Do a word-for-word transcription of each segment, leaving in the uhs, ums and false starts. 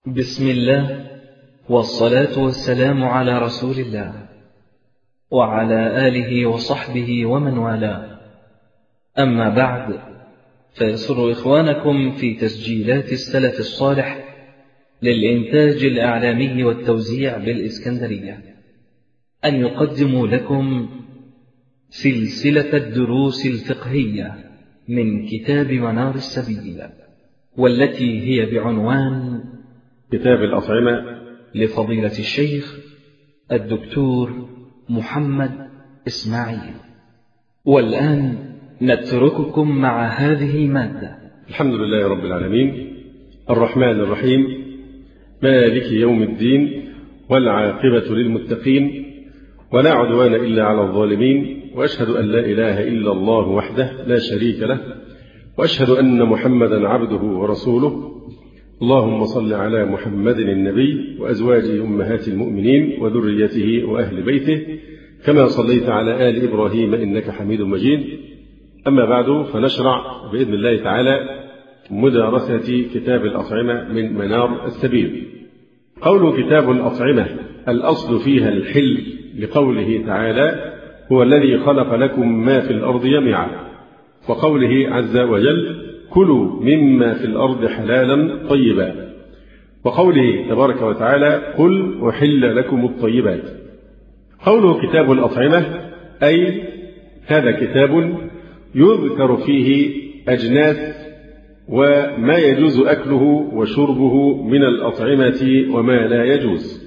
بسم الله والصلاة والسلام على رسول الله وعلى آله وصحبه ومن والاه. أما بعد، فيسر إخوانكم في تسجيلات السلف الصالح للإنتاج الإعلامي والتوزيع بالإسكندرية أن يقدموا لكم سلسلة الدروس الفقهية من كتاب منار السبيل، والتي هي بعنوان كتاب الأطعمة لفضيلة الشيخ الدكتور محمد إسماعيل. والآن نترككم مع هذه المادة. الحمد لله رب العالمين، الرحمن الرحيم، مالك يوم الدين، والعاقبة للمتقين، ولا عدوان إلا على الظالمين، وأشهد أن لا إله إلا الله وحده لا شريك له، وأشهد أن محمدا عبده ورسوله. اللهم صل على محمد النبي وأزواجه أمهات المؤمنين وذريته وأهل بيته كما صليت على آل إبراهيم إنك حميد مجيد. أما بعد، فنشرع بإذن الله تعالى مدارسة كتاب الأطعمة من منار السبيل. قول كتاب الأطعمة الأصل فيها الحل، لقوله تعالى هو الذي خلق لكم ما في الأرض جميعا، وقوله عز وجل كلوا مما في الأرض حلالا طيبا، وقوله تبارك وتعالى قل أحل لكم الطيبات. قوله كتاب الأطعمة أي هذا كتاب يذكر فيه أجناس وما يجوز أكله وشربه من الأطعمة وما لا يجوز.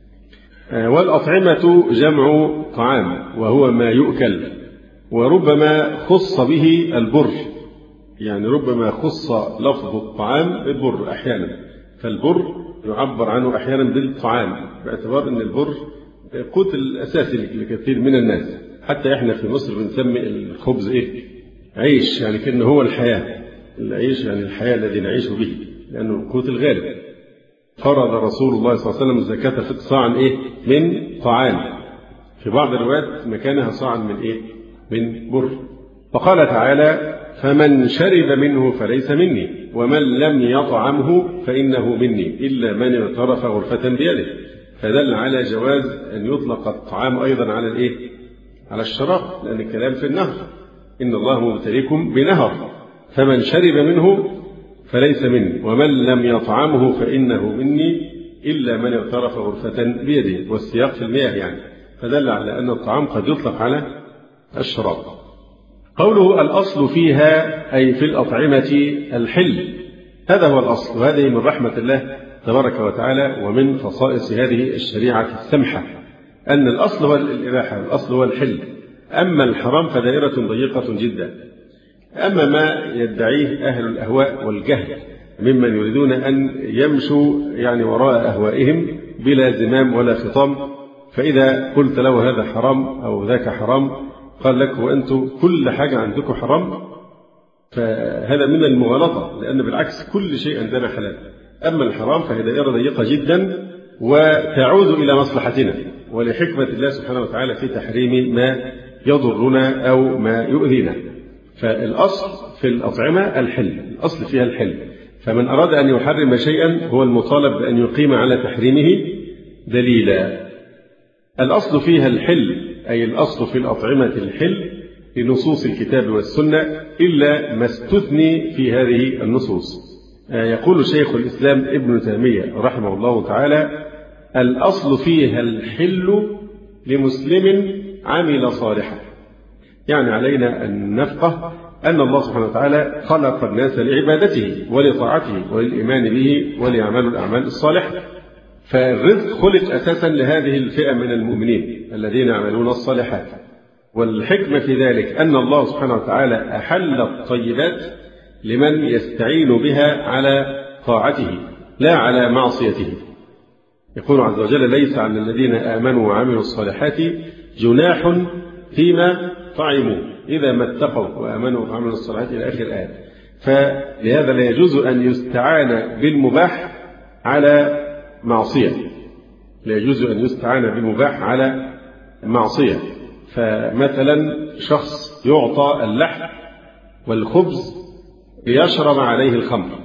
والأطعمة جمع طعام وهو ما يؤكل، وربما خص به البر، يعني ربما خص لفظ الطعام بالبر أحيانا، فالبر يعبر عنه أحيانا بالطعام باعتبار أن البر قوت الأساسي لكثير من الناس. حتى إحنا في مصر بنسمي الخبز إيه؟ عيش، يعني كأنه هو الحياة. العيش يعني الحياة الذي نعيش به، لأنه القوت الغالب. فرض رسول الله صلى الله عليه وسلم الزكاة في صاع إيه؟ من طعام، في بعض الروايات مكانها صاع من إيه؟ من بر. فقال تعالى فمن شرب منه فليس مني، ومن لم يطعمه فإنه مني إلا من اغترف غرفة بيده. فدل على جواز أن يطلق الطعام أيضا على الإيه؟ على الشراب، لأن الكلام في النهر، إن الله مبتليكم بنهر، فمن شرب منه فليس مني ومن لم يطعمه فإنه مني إلا من اغترف غرفة بيده، والسياق في المياه يعني، فدل على أن الطعام قد يطلق على الشراب. قوله الأصل فيها أي في الأطعمة الحل، هذا هو الأصل، وهذه من رحمة الله تبارك وتعالى ومن خصائص هذه الشريعة السمحة، أن الأصل هو الإباحة، الأصل هو الحل. أما الحرام فدائرة ضيقة جدا. أما ما يدعيه أهل الأهواء والجهل ممن يريدون أن يمشوا يعني وراء أهوائهم بلا زمام ولا خطام، فإذا قلت له هذا حرام أو ذاك حرام قال لك وأنتم كل حاجة عندكم حرام، فهذا من المغالطة، لأن بالعكس كل شيء عندنا حلال. أما الحرام فهي دائرة ضيقة جدا وتعود إلى مصلحتنا ولحكمة الله سبحانه وتعالى في تحريم ما يضرنا أو ما يؤذينا. فالأصل في الأطعمة الحل، الأصل فيها الحل، فمن أراد أن يحرم شيئا هو المطالب بأن يقيم على تحريمه دليلا. الأصل فيها الحل أي الأصل في الأطعمة الحل لنصوص الكتاب والسنة إلا ما استثني في هذه النصوص. يقول شيخ الإسلام ابن تيمية رحمه الله تعالى الأصل فيها الحل لمسلم عمل صالحا، يعني علينا أن نفقه أن الله سبحانه وتعالى خلق الناس لعبادته ولطاعته وللإيمان به وليعملوا الأعمال الصالحة. فالرزق خلق أساسا لهذه الفئة من المؤمنين الذين يعملون الصالحات، والحكمة في ذلك أن الله سبحانه وتعالى أحل الطيبات لمن يستعين بها على طاعته لا على معصيته. يقول عز وجل ليس على الذين آمنوا وعملوا الصالحات جناح فيما طعموا إذا ما اتقوا وآمنوا وعملوا الصالحات إلى آخر الآية. فلهذا لا يجوز أن يستعان بالمباح على معصية، لا يجوز أن يستعان بالمباح على معصية. فمثلا شخص يعطى اللحم والخبز ليشرب عليه الخمر،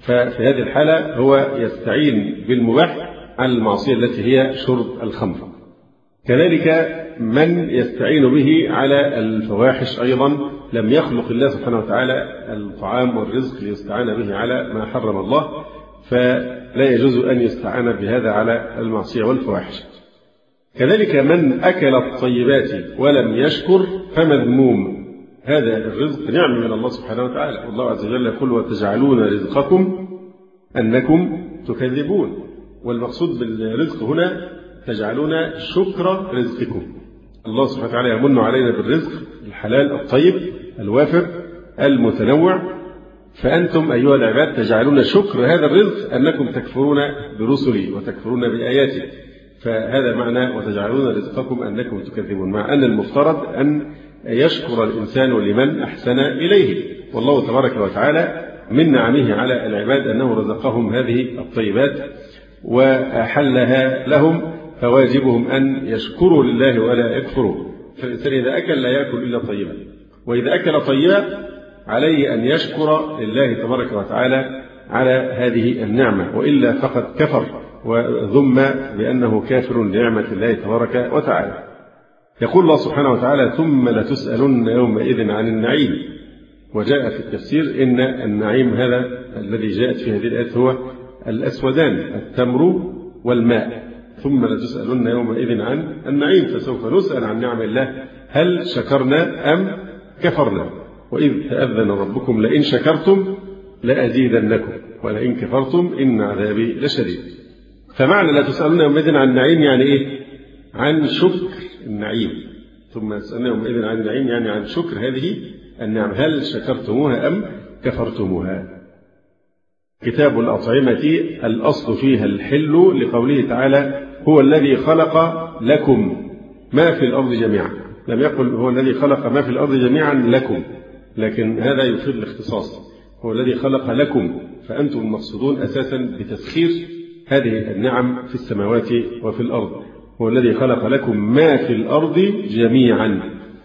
ففي هذه الحالة هو يستعين بالمباح على المعصية التي هي شرب الخمر. كذلك من يستعين به على الفواحش أيضا لم يخلق الله سبحانه وتعالى الطعام والرزق ليستعان به على ما حرم الله، فلا يجوز أن يستعان بهذا على المعصية والفواحش. كذلك من أكل الطيبات ولم يشكر فمذموم. هذا الرزق نعم من الله سبحانه وتعالى، والله عز وجل يقول وتجعلون رزقكم أنكم تكذبون. والمقصود بالرزق هنا تجعلون شكر رزقكم. الله سبحانه وتعالى يمن علينا بالرزق الحلال الطيب الوافر المتنوع، فأنتم أيها العباد تجعلون شكر هذا الرزق أنكم تكفرون برسلي وتكفرون بآياتي. فهذا معنى وتجعلون رزقكم أنكم تكذبون، مع أن المفترض أن يشكر الإنسان لمن أحسن إليه. والله تبارك وتعالى من نعمه على العباد أنه رزقهم هذه الطيبات وحلها لهم، فواجبهم أن يشكروا لله ولا يكفروا. فالإنسان إذا أكل لا يأكل إلا طيبا، وإذا أكل طيبا عليه أن يشكر لله تبارك وتعالى على هذه النعمة، وإلا فقد كفر وذم بأنه كافر لنعمة الله تبارك وتعالى. يقول الله سبحانه وتعالى ثم لتسألن يومئذ عن النعيم. وجاء في التفسير إن النعيم هذا الذي جاءت في هذه الآية هو الأسودان التمر والماء. ثم لتسألن يومئذ عن النعيم، فسوف نسأل عن نعم الله هل شكرنا أم كفرنا. وإذ تأذن ربكم لئن شكرتم لأزيدنكم ولئن كفرتم إن عذابي لشديد. فمعنى لا تسألون يومئذ عن النعيم يعني إيه؟ عن شكر النعيم. ثم تسألون يومئذ عن النعيم يعني عن شكر هذه النعم، هل شكرتموها أم كفرتموها. كتاب الأطعمة الأصل فيها الحل، لقوله تعالى هو الذي خلق لكم ما في الأرض جميعا. لم يقل هو الذي خلق ما في الأرض جميعا لكم، لكن هذا يفيد الاختصاص. هو الذي خلق لكم، فأنتم المقصودون أساسا بتسخير هذه النعم في السماوات وفي الأرض. هو الذي خلق لكم ما في الأرض جميعا.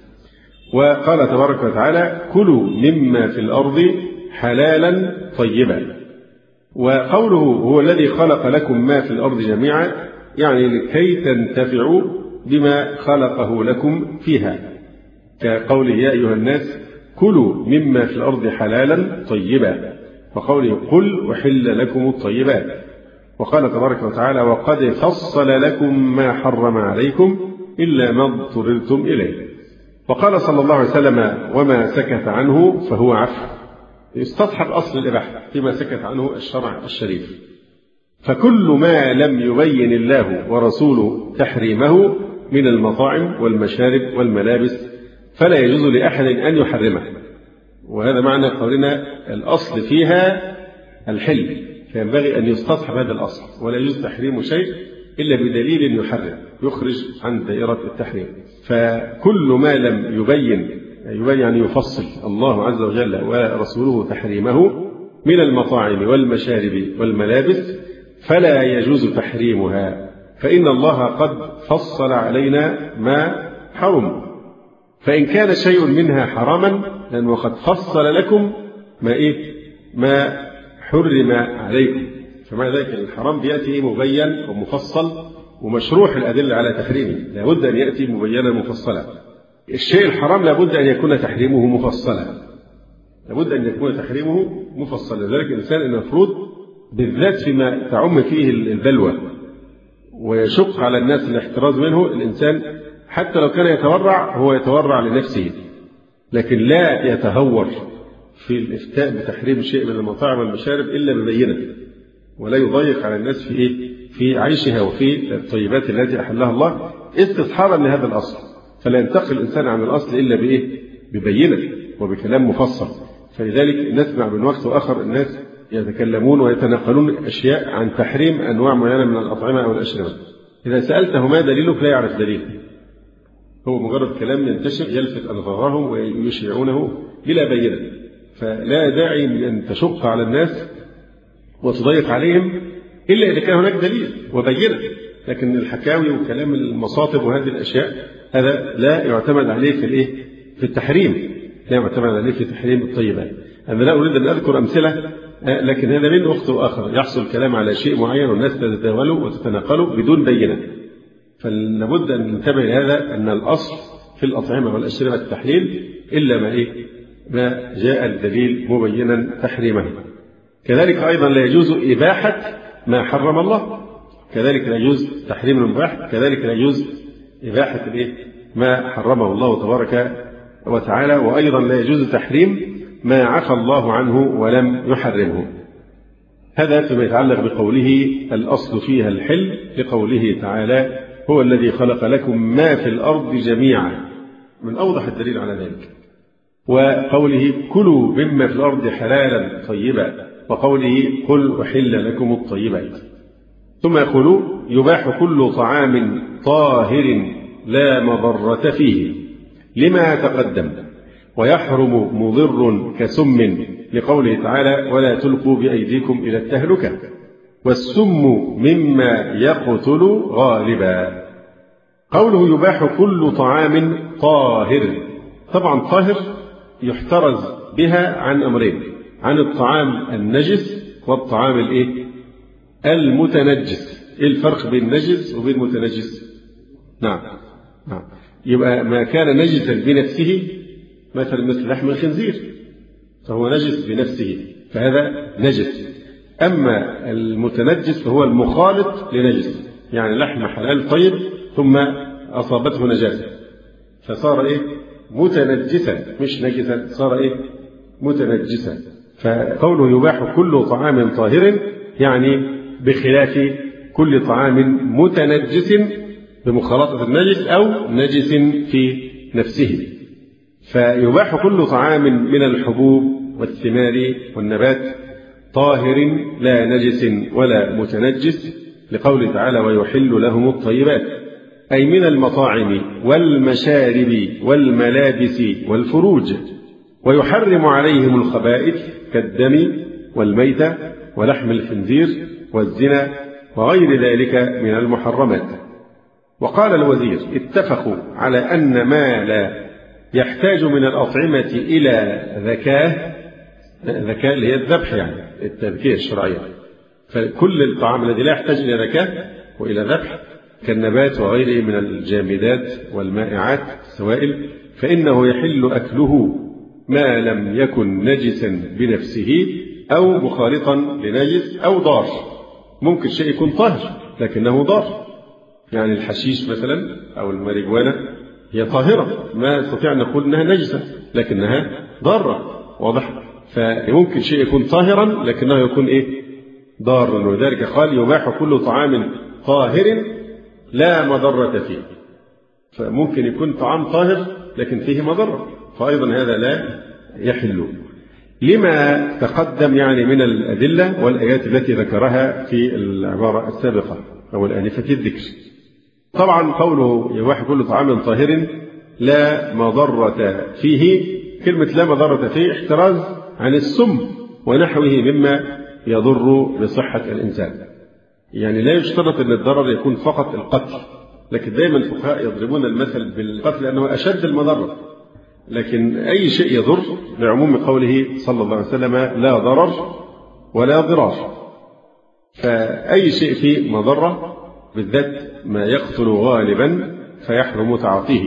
وقال تبارك وتعالى كلوا مما في الأرض حلالا طيبا. وقوله هو الذي خلق لكم ما في الأرض جميعا يعني لكي تنتفعوا بما خلقه لكم فيها، كقوله يا أيها الناس كلوا مما في الأرض حلالا طيبا، وقوله قل أحل لكم الطيبات. وقال تبارك وتعالى وقد فصل لكم ما حرم عليكم إلا ما اضطررتم إليه. وقال صلى الله عليه وسلم وما سكت عنه فهو عفو، يستصحب أصل الإباحة فيما سكت عنه الشرع الشريف. فكل ما لم يبين الله ورسوله تحريمه من المطاعم والمشارب والملابس فلا يجوز لأحد أن يحرمه. وهذا معنى قولنا الأصل فيها الحل، فينبغي أن يستصحب هذا الأصل، ولا يجوز تحريم شيء إلا بدليل يحرم يخرج عن دائرة التحريم. فكل ما لم يبين يبين يعني يفصل الله عز وجل ورسوله تحريمه من المطاعم والمشارب والملابس فلا يجوز تحريمها، فإن الله قد فصل علينا ما حرم. فإن كان شيء منها حراما لأنه قد فصل لكم ما إيه ما حرم عليكم، فمعنى ذلك الحرام بيأتي مبين ومفصل ومشروح الأدلة على تحريمه، لابد أن يأتي مبينا مفصلا. الشيء الحرام لابد أن يكون تحريمه مفصلا، لابد أن يكون تحريمه مفصلا. لذلك الإنسان المفروض بالذات فيما تعم فيه البلوى ويشق على الناس الاحتراز منه، الإنسان حتى لو كان يتورع هو يتورع لنفسه، لكن لا يتهور في الإفتاء بتحريم شيء من المطاعم والمشارب إلا ببينة، ولا يضيق على الناس في إيه؟ في عيشها وفي الطيبات التي أحلها الله استصحابا لهذا الأصل. فلا ينتقل الإنسان عن الأصل إلا بإيه؟ ببينة وبكلام مفصل. فلذلك نسمع من وقت وآخر الناس يتكلمون ويتنقلون أشياء عن تحريم أنواع معينة من الأطعمة أو الأشربة، إذا سألته ما دليلك لا يعرف دليله، هو مجرد كلام ينتشر يلفت أنظارهم ويشيعونه بلا بينة. فلا داعي أن تشق على الناس وتضيق عليهم إلا إذا كان هناك دليل وبينة، لكن الحكاوي وكلام المصاطب وهذه الأشياء هذا لا يعتمد عليه في الإيه؟ في التحريم، لا يعتمد عليه في تحريم الطيبات. أنا لا أريد أن أذكر أمثلة لكن هذا من وقت آخر يحصل كلام على شيء معين والناس تتداوله وتتناقله بدون بينة. فلابد أن ننتبه لهذا، أن الأصل في الأطعمة والأشربة التحليل إلا ما إيه ما جاء الدليل مبينا تحريمه. كذلك أيضا لا يجوز إباحة ما حرم الله، كذلك لا يجوز تحريم المباح، كذلك لا يجوز إباحة الإيه ما حرمه الله تبارك وتعالى، وأيضا لا يجوز تحريم ما عفى الله عنه ولم يحرمه. هذا فيما يتعلق بقوله الأصل فيها الحل، لقوله تعالى هو الذي خلق لكم ما في الأرض جميعا، من أوضح الدليل على ذلك. وقوله كلوا مما في الأرض حلالا طيبا، وقوله قل أحل لكم الطيبات. ثم يقول يباح كل طعام طاهر لا مضرة فيه لما تقدم، ويحرم مضر كسم، لقوله تعالى ولا تلقوا بأيديكم إلى التهلكة، والسم مما يقتل غالبا. قوله يباح كل طعام طاهر، طبعا طاهر يحترز بها عن أمرين، عن الطعام النجس والطعام الايه المتنجس. ايه الفرق بين النجس وبين المتنجس؟ نعم نعم يبقى ما كان نجسا بنفسه مثلا مثل لحم الخنزير فهو نجس بنفسه فهذا نجس. أما المتنجس فهو المخالط لنجس، يعني لحم حلال طيب ثم أصابته نجاسة فصار إيه متنجسا مش نجسا، صار إيه متنجسا. فقوله يباح كل طعام طاهر يعني بخلاف كل طعام متنجس بمخالطة النجس أو نجس في نفسه. فيباح كل طعام من الحبوب والثمار والنبات طاهر لا نجس ولا متنجس، لقوله تعالى ويحل لهم الطيبات، أي من المطاعم والمشارب والملابس والفروج، ويحرم عليهم الخبائث كالدم والميتة ولحم الخنزير والزنا وغير ذلك من المحرمات. وقال الوزير اتفقوا على أن ما لا يحتاج من الأطعمة إلى ذكاء، ذكاء اللي هي الذبح يعني التذكية الشرعية، فكل الطعام الذي لا يحتاج إلى ذكاء وإلى ذبح كالنبات وغيره من الجامدات والمائعات السوائل فإنه يحل أكله ما لم يكن نجسا بنفسه أو مخالطا لنجس أو ضار. ممكن شيء يكون طاهر لكنه ضار، يعني الحشيش مثلا أو الماريجوانا هي طاهرة ما نستطيع أن نقول أنها نجسة لكنها ضارة، واضح؟ فممكن شيء يكون طاهرا لكنه يكون إيه ضارا، ولذلك قال يباح كل طعام طاهر لا مضرة فيه. فممكن يكون طعام طاهر لكن فيه مضرة، فأيضا هذا لا يحل لما تقدم يعني من الأدلة والآيات التي ذكرها في العبارة السابقة أو الآنفة الذكر. طبعا قوله يباح كل طعام طاهر لا مضرة فيه، كلمة لا مضرة فيه احتراز عن السم ونحوه مما يضر بصحة الإنسان، يعني لا يشترط أن الضرر يكون فقط القتل، لكن دائما الفقهاء يضربون المثل بالقتل لأنه أشد المضرة، لكن أي شيء يضر لعموم قوله صلى الله عليه وسلم لا ضرر ولا ضرار. فأي شيء فيه مضرة بالذات ما يقتل غالبا فيحرم تعاطيه.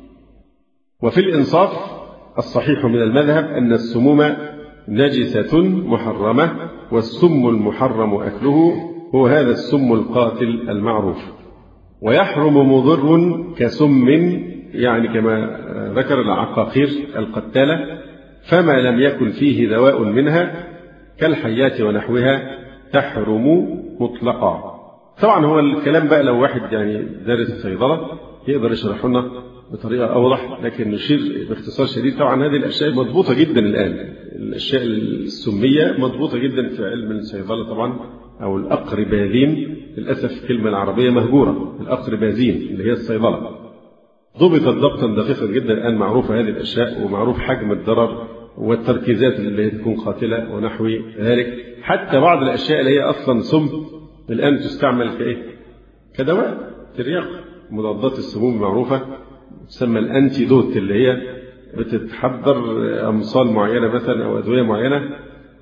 وفي الإنصاف الصحيح من المذهب أن السموم نجسة محرمة، والسم المحرم أكله هو هذا السم القاتل المعروف. ويحرم مضر كسم يعني كما ذكر العقاقير القتالة، فما لم يكن فيه دواء منها كالحيات ونحوها تحرم مطلقا. طبعا هو الكلام بقى لو واحد يعني دارس الصيدلة يقدر يشرح لنا بطريقة أوضح، لكن نشير باختصار شديد. طبعا هذه الأشياء مضبوطة جدا الآن، الأشياء السمية مضبوطة جدا في علم الصيدلة طبعا، أو الأقربازين، للأسف الكلمة العربية مهجورة، الأقربازين اللي هي الصيدلة ضبطت ضبطا دقيقا جدا الآن، معروفة هذه الأشياء ومعروف حجم الضرر والتركيزات اللي تكون قاتلة ونحو ذلك. حتى بعض الأشياء اللي هي أصلا سم الآن تستعمل كإيه كدواء ترياق، مضادات السموم معروفة تسمى الأنتيدوت اللي هي بتتحضر أمصال معينة مثلا أو أدوية معينة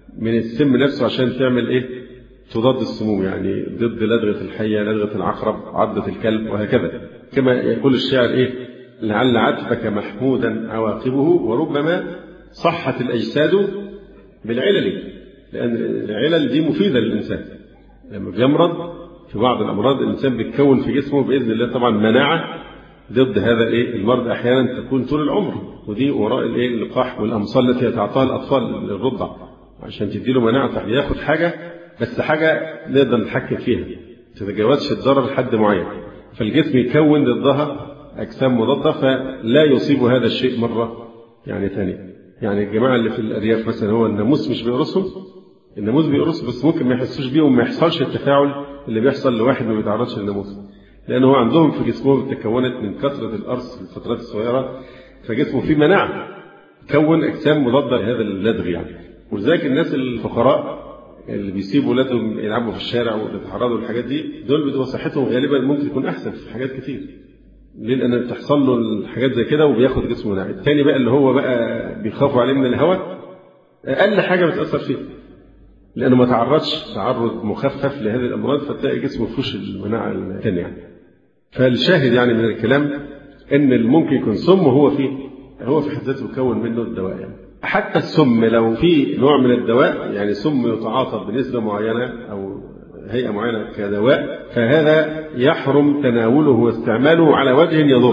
من السم نفسه عشان تعمل إيه؟ تضاد السموم، يعني ضد لدغة الحية، لدغة العقرب، عضة الكلب، وهكذا. كما يقول الشاعر إيه؟ لعل عتبك محمودا عواقبه وربما صحت الأجساد بالعلل، لأن العلل دي مفيدة للإنسان. لما بيمرض في بعض الأمراض الإنسان بيتكون في جسمه بإذن الله طبعا مناعة ضد هذا الإيه المرض، أحيانا تكون طول العمر، ودي وراء الإيه اللقاح والأمصال التي يتعاطاها الأطفال للرضع عشان تديله مناعة، ياخد حاجة بس حاجة نقدر نتحكم فيها تتجاوزش الضرر لحد معين، فالجسم يكون ضدها أجسام مضادة فلا يصيب هذا الشيء مرة يعني ثانية. يعني الجماعة اللي في الأرياف مثلا هو الناموس مش بيقرصهم، الناموس بيقرص بس ممكن ما يحسوش بيه وما يحصلش التفاعل اللي بيحصل لواحد ما بيتعرضش للناموس، لأنه هو عندهم في جسمهم تكونت من كثرة القرص في الفترات الصغيرة، فجسمه فيه مناعة كون أجسام مضادة لهذا اللدغ يعني. ولذلك الناس الفقراء اللي بيسيبوا ولادهم يلعبوا في الشارع ويتعرضوا للحاجات دي، دول بتبقى صحتهم غالبا ممكن تكون أحسن في حاجات كتير، ليه؟ لأن بتحصل له الحاجات زي كده وبياخد جسمه مناعة. الثاني بقى اللي هو بقى بيخافوا عليه من الهواء، أقل حاجة بتأثر فيه لأنه ما تعرضش تعرض مخفف لهذه الأمراض، فتلاقي جسمه فيهوش المناعة الثانية يعني. فالشاهد يعني من الكلام إن الممكن يكون سم هو فيه هو في حد ذاته يكون منه الدواء يعني. حتى السم لو في نوع من الدواء يعني سم يتعاطى بنسبة معينة أو هيئة معينة كدواء، فهذا يحرم تناوله واستعماله على وجه يضر،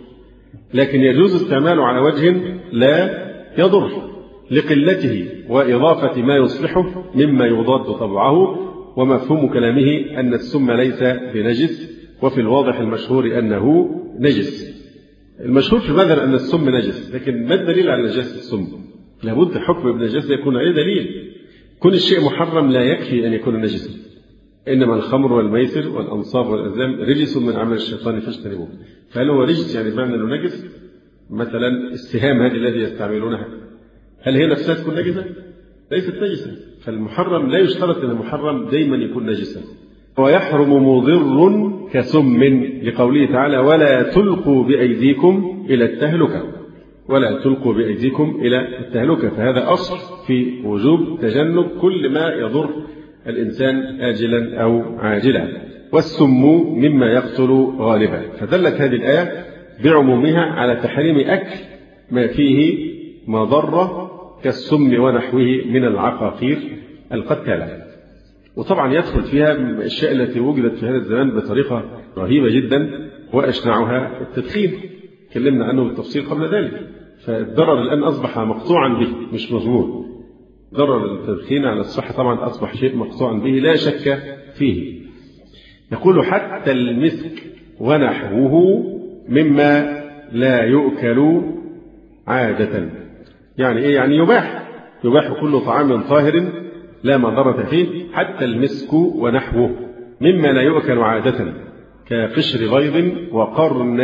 لكن يجوز استعماله على وجه لا يضر لقلته وإضافة ما يصلحه مما يضاد طبعه. ومفهوم كلامه أن السم ليس بنجس، وفي الواضح المشهور أنه نجس. المشهور في المذهب أن السم نجس، لكن ما الدليل على نجاسة السم؟ لابد حكم بنجاسة يكون عليه دليل. كل الشيء محرم لا يكفي أن يكون نجسا، إنما الخمر والميسر والأنصاب والأزلام رجس من عمل الشيطان فاجتنبوه. فهل هو رجس يعني بمعنى أنه نجس؟ مثلا السهام هذه التي يستعملونها هل هي نفسها تكون نجسة؟ ليست نجسة. فالمحرم لا يشترط أن المحرم دايما يكون نجسا. ويحرم مضر كسم لقوله تعالى ولا تلقوا بأيديكم إلى التهلكة، ولا تلقوا بأيديكم إلى التهلكة، فهذا أصل في وجوب تجنب كل ما يضر الإنسان آجلا أو عاجلا. والسم مما يقتل غالبا، فدلت هذه الآية بعمومها على تحريم أكل ما فيه مضرة كالسم ونحوه من العقاقير القتالة. وطبعا يدخل فيها الأشياء التي وجدت في هذا الزمان بطريقة رهيبة جدا، وأشنعها التدخين، تكلمنا عنه بالتفصيل قبل ذلك. فالضرر الآن أصبح مقطوعا به مش مضمون. ضرر التدخين على الصحة طبعا أصبح شيء مقطوعا به لا شك فيه. يقول حتى المسك ونحوه مما لا يؤكل عادة. يعني إيه؟ يعني يباح يباح كل طعام طاهر لا مضرة فيه، حتى المسك ونحوه مما لا يؤكل عادة كقشر بيض وقرن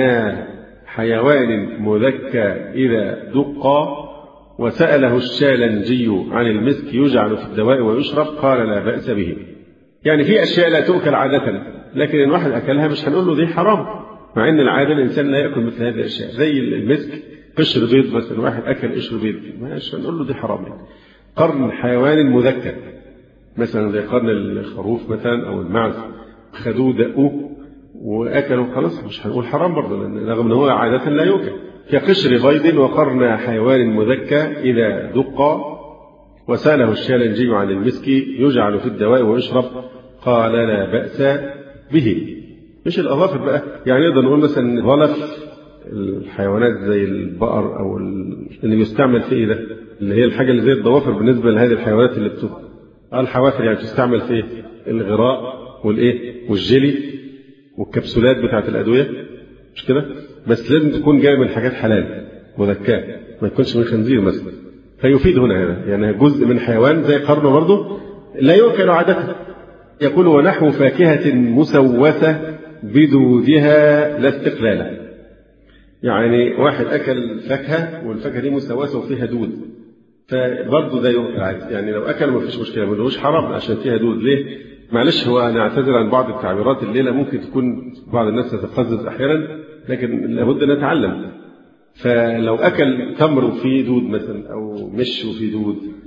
حيوان مذكى إذا دقا. وسأله الشالنجي عن المسك يجعل في الدواء ويشرب قال لا بأس به. يعني في أشياء لا تؤكل عادة، لكن إن واحد أكلها مش هنقول له دي حرام، مع إن العادة الإنسان لا يأكل مثل هذه الأشياء. زي المسك قشر بيض مثلا، واحد أكل قشر بيض مش هنقول له دي حرام. يعني قرن حيوان مذكى مثلا زي قرن الخروف مثلا أو المعز، خدوه دقوه وأكلوا خلاص مش هنقول حرام برضه، رغم أنه هو عادة لا يؤكل. كقشر بيض وقرن حيوان مذكى إذا دق. وسأله الشالنجي عن المسك يجعل في الدواء ويشرب قال لا بأس به. مش الأظافر بقى، يعني نقدر نقول مثلا ظلف الحيوانات زي البقر أو اللي بيستعمل في إيه ده، اللي هي الحاجة اللي زي الضوافر بالنسبة لهذه الحيوانات اللي بتبقى الحوافر، يعني تستعمل في الغراء والإيه والجلي والكبسولات بتاعت الأدوية، مش كده؟ بس لازم تكون جاية من حاجات حلال مذكاة، ما يكونش من خنزير مثلا. فيفيد هنا هذا يعني جزء من حيوان زي قرنه برضه لا يؤكل عادة. يقول ونحو فاكهة مسوسة بدودها لا استقلالا. يعني واحد أكل فاكهة والفاكهة دي مسوسة وفيها دود، فبرضه ده يؤكل عادي. يعني لو أكل ما فيش مشكلة، ما مش حرام عشان فيها دود. ليه؟ معلش هو أنا أعتذر عن بعض التعبيرات الليلة، ممكن تكون بعض الناس تتقزز أحيانا، لكن لابد أن نتعلم. فلو أكل تمر وفيه دود مثلا أو مش وفيه دود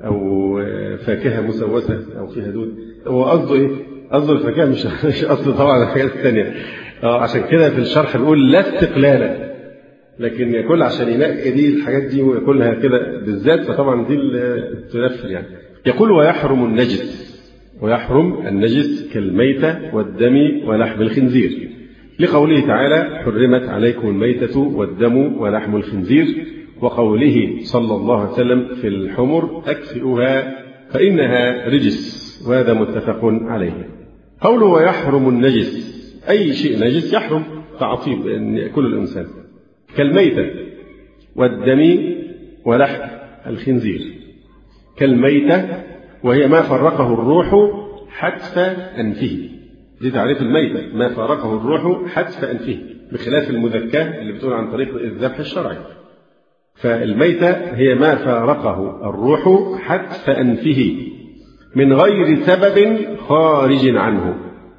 أو فاكهة مسوسة أو فيها دود. هو قصده إيه؟ قصده الفاكهة، مش مش قصده طبعا الحاجات الثانية. عشان كده في الشرح بيقول لا استقلالا، لكن ياكل عشان ينقي دي الحاجات دي وياكلها كده بالذات، فطبعا دي التنفر يعني. يقول ويحرم النجس، ويحرم النجس كالميتة والدم ولحم الخنزير، لقوله تعالى حرمت عليكم الميتة والدم ولحم الخنزير، وقوله صلى الله عليه وسلم في الحمر أكفئوها فإنها رجس، وهذا متفق عليه. قوله ويحرم النجس، أي شيء نجس يحرم تعطيب أن يأكل الإنسان، كالميتة والدم ولحم الخنزير. كالميتة وهي ما فرقه الروح حتف أنفه، دي تعريف الميتة، ما فرقه الروح حتف أنفه، بخلاف المذكاة اللي بتقول عن طريق الذبح الشرعي. فالميتة هي ما فارقه الروح حتف أنفه من غير سبب خارج عنه،